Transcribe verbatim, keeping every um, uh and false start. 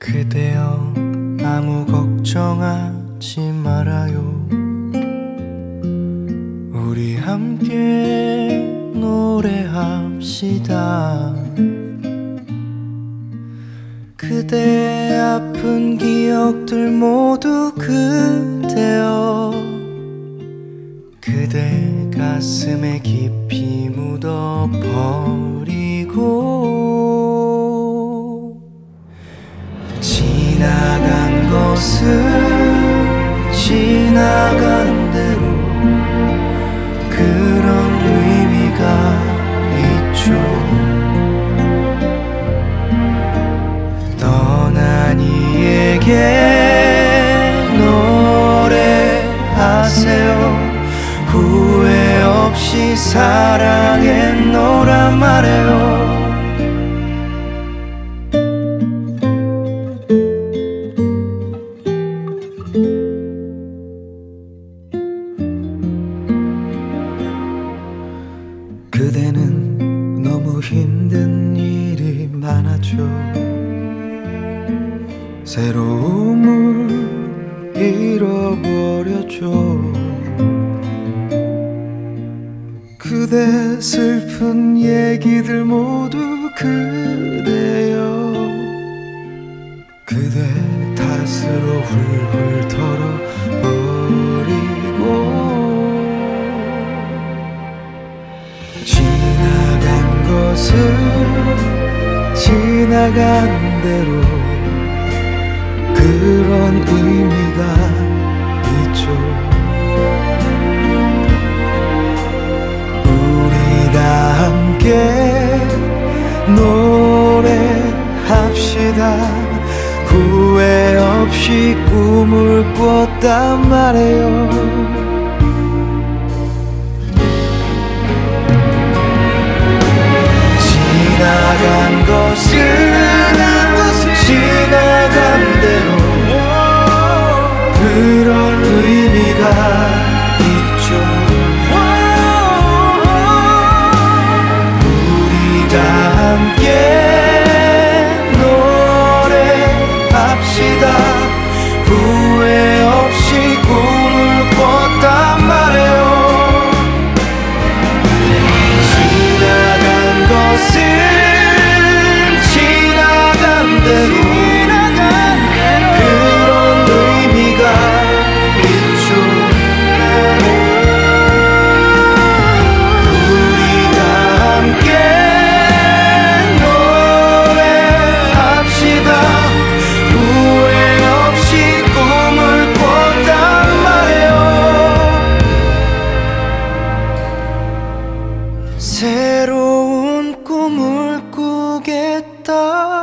그대여 아무 걱정하지 말아요. 우리 함께 노래합시다. 그대의 아픈 기억들 모두 그대여 그대 가슴에 깊이 묻어버리고 지나간 것은 지나간 대로 그런 의미가 있죠. 떠난 이에게 노래하세요. 후회 없이 사랑했노라 말해요. 그대는 너무 힘든 일이 많았죠. 새로움을 잃어버렸죠. 그대 슬픈 얘기들 모두 그대여 그대 탓으로 훌훌 털어버리고 지나간 것은 지나간 대로 그런 의미가 있죠. 우리 다 함께 노래합시다. 후회 없이 꿈을 꿨단 말이에요. 지나간 것은 지나간 대로 그런 의미가 있죠. 우리 다 함께 노래합시다. 후회 없이 꿈을 꿨단 말이에요. 지나간 것은 지나간 대로 그런 의미가 있죠. 우리 다 함께 노래합시다. 후회 없이 꿈을 꿨단 말이에요. 새로운 꿈을 꾸겠다.